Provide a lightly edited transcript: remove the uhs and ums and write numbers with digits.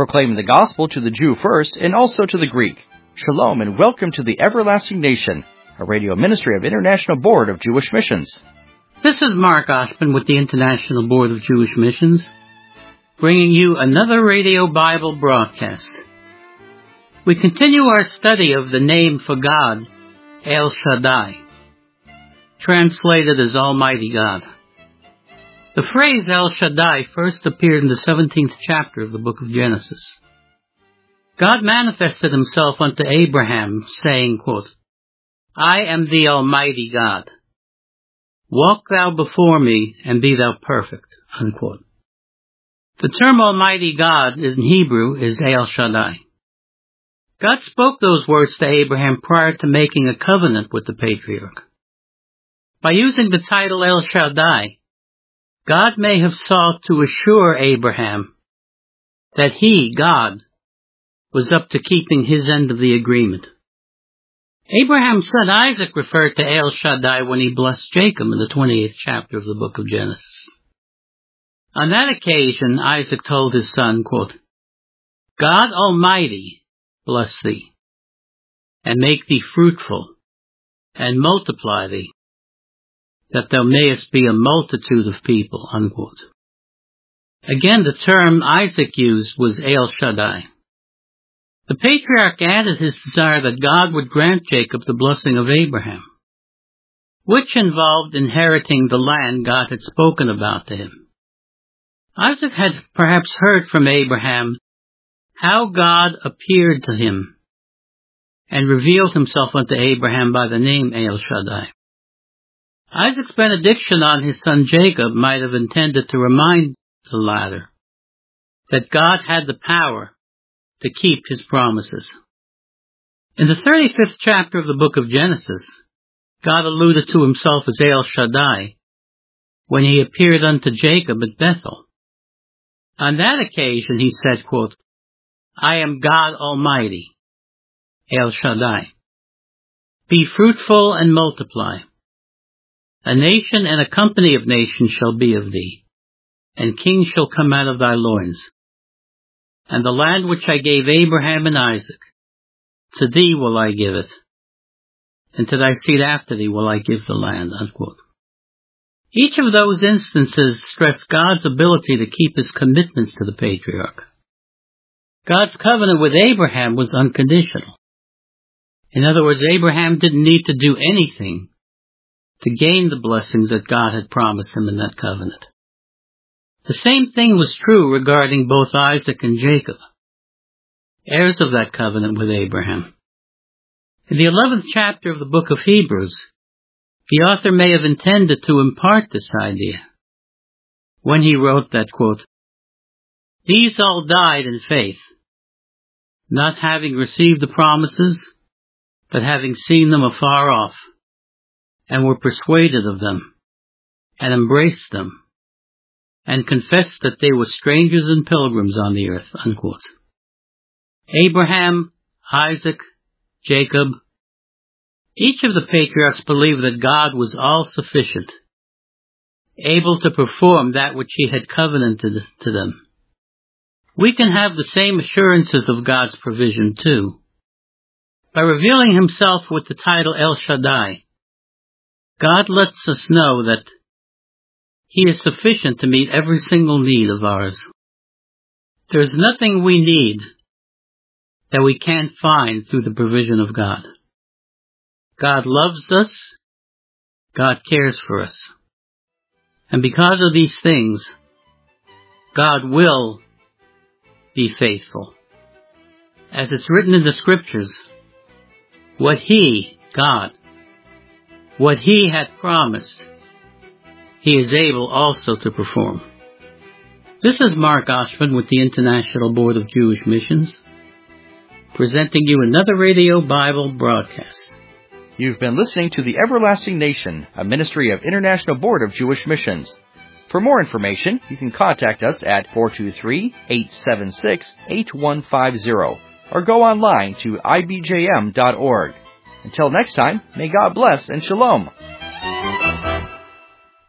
proclaiming the gospel to the Jew first and also to the Greek. Shalom and welcome to the Everlasting Nation, a radio ministry of International Board of Jewish Missions. This is Mark Oshman with the International Board of Jewish Missions, bringing you another radio Bible broadcast. We continue our study of the name for God, El Shaddai, translated as Almighty God. The phrase El Shaddai first appeared in the 17th chapter of the book of Genesis. God manifested himself unto Abraham, saying, quote, I am the Almighty God. Walk thou before me, and be thou perfect. Unquote. The term Almighty God in Hebrew is El Shaddai. God spoke those words to Abraham prior to making a covenant with the patriarch. By using the title El Shaddai, God may have sought to assure Abraham that he, God, was up to keeping his end of the agreement. Abraham's son Isaac referred to El Shaddai when he blessed Jacob in the 28th chapter of the book of Genesis. On that occasion, Isaac told his son, quote, God Almighty bless thee, and make thee fruitful, and multiply thee, that thou mayest be a multitude of people, unquote. Again, the term Isaac used was El Shaddai. The patriarch added his desire that God would grant Jacob the blessing of Abraham, which involved inheriting the land God had spoken about to him. Isaac had perhaps heard from Abraham how God appeared to him and revealed himself unto Abraham by the name El Shaddai. Isaac's benediction on his son Jacob might have intended to remind the latter that God had the power to keep his promises. In the 35th chapter of the book of Genesis, God alluded to himself as El Shaddai when he appeared unto Jacob at Bethel. On that occasion he said, quote, I am God Almighty, El Shaddai. Be fruitful and multiply. A nation and a company of nations shall be of thee, and kings shall come out of thy loins. And the land which I gave Abraham and Isaac, to thee will I give it, and to thy seed after thee will I give the land. Unquote. Each of those instances stressed God's ability to keep his commitments to the patriarch. God's covenant with Abraham was unconditional. In other words, Abraham didn't need to do anything to gain the blessings that God had promised him in that covenant. The same thing was true regarding both Isaac and Jacob, heirs of that covenant with Abraham. In the 11th chapter of the book of Hebrews, the author may have intended to impart this idea when he wrote that, quote, these all died in faith, not having received the promises, but having seen them afar off, and were persuaded of them, and embraced them, and confessed that they were strangers and pilgrims on the earth, unquote. Abraham, Isaac, Jacob, each of the patriarchs believed that God was all-sufficient, able to perform that which he had covenanted to them. We can have the same assurances of God's provision too. By revealing himself with the title El Shaddai, God lets us know that he is sufficient to meet every single need of ours. There is nothing we need that we can't find through the provision of God. God loves us. God cares for us. And because of these things, God will be faithful. As it's written in the scriptures, what he, God, what he had promised, he is able also to perform. This is Mark Oshman with the International Board of Jewish Missions, presenting you another radio Bible broadcast. You've been listening to the Everlasting Nation, a ministry of International Board of Jewish Missions. For more information, you can contact us at 423-876-8150 or go online to ibjm.org. Until next time, may God bless and shalom.